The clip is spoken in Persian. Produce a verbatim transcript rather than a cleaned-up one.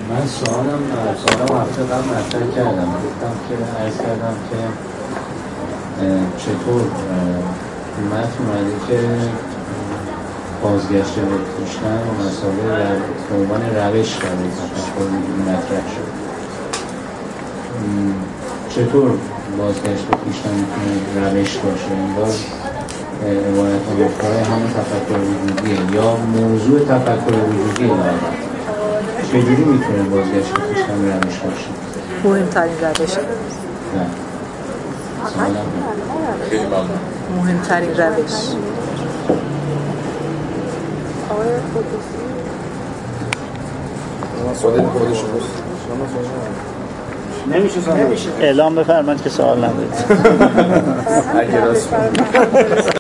من سوالم سوالم هفته قبل مطرح کردم، گفتم که عرض کردم که چطور متن اومده که بازگشت به کشتن و مسائل به عنوان روش برای تفکر مطرح شد. چطور بازگشت به کشتن میتونه روش باشه؟ انگار عبارت مفکرهای همون تفکر وجودیه یا موضوع تفکر وجودیه. چجوری میتونه بازگشت به کشتن روش باشه؟ مهمترین روشه. نه مهمترین روش نمیشه. اعلام بفرمایید که سوال ندارید.